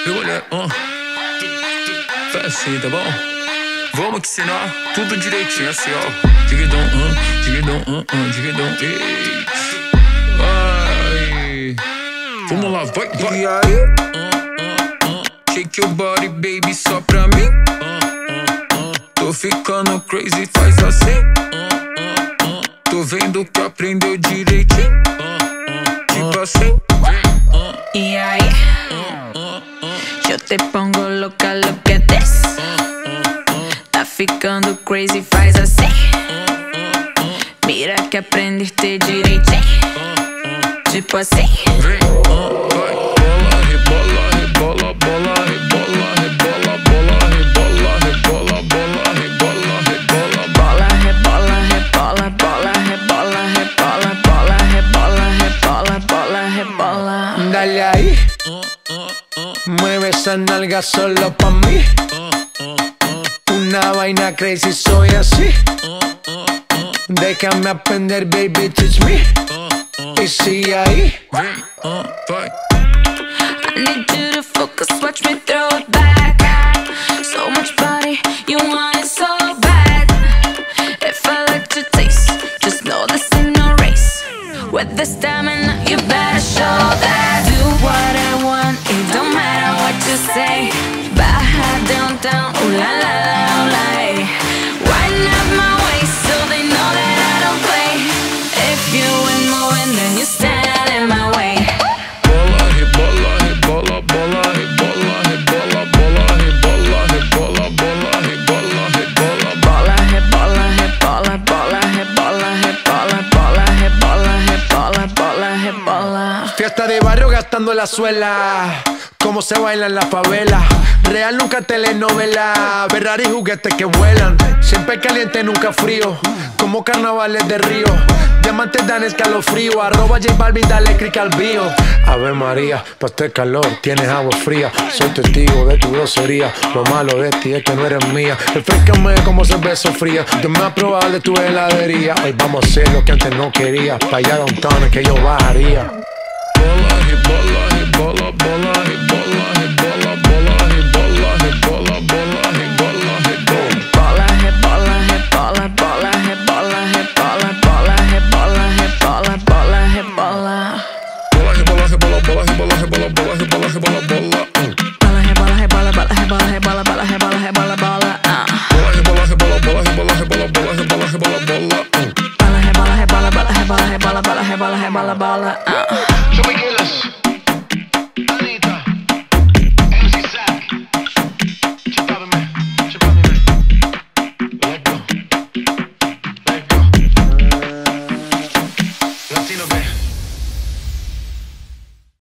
mulher, faz assim, tá bom? Vamos que ensinar tudo direitinho, assim, ó. Digidão, digidão, digidão, ei. Vai. Vamos lá, vai, vai. E aí? Shake your body, baby, só pra mim. Tô ficando crazy, faz assim. Tô vendo que aprendeu direitinho. Tipo assim. Y ahí yo te pongo loca, lo que des. Tá ficando crazy, faz assim. Mira que aprendiste direitinho. Tipo assim. Vem, vai, bola, rebola, rebola, bola, rebola, rebola, bola, rebola, rebola, bola, rebola, rebola, bola, rebola, rebola, bola, rebola, rebola, bola, rebola, rebola, bola, rebola. Dale ahí. Mueve esa nalga solo pa' mí. Una vaina crazy, soy así. Déjame aprender, baby, teach me. Y sigue ahí. vem, vai. I need you to focus, watch me throw it back. So much body, you want it so bad. If I like to taste, just know this ain't no race. With the stamina, you better show that. Do what I want, it don't matter what you say. Baja downtown, ooh la la la, ooh la hey. Wind up my waist so they know that I don't play. If you ain't moving, then you stand in my way. Bola, rebola, rebola, bola, rebola, rebola, bola, rebola, rebola, bola, rebola, rebola, Bola, rebola, rebola, bola, rebola, rebola, bola, rebola, rebola, bola, rebola. Fiesta de barrio gastando la suela. Cómo se baila en la favela. Real nunca telenovela. Ferrari juguetes que vuelan. Siempre caliente, nunca frío. Como carnavales de Río. Diamantes dan escalofrío. Arroba J Balvin, dale click al bio. Ave María, pa' este calor tienes agua fría. Soy testigo de tu grosería. Lo malo de ti es que no eres mía. Refrescame como cerveza fría. Yo me voy a probar de tu heladería. Hoy vamos a hacer lo que antes no quería. Pa' allá downtown es que yo bajaría. bola, rebola, rebola,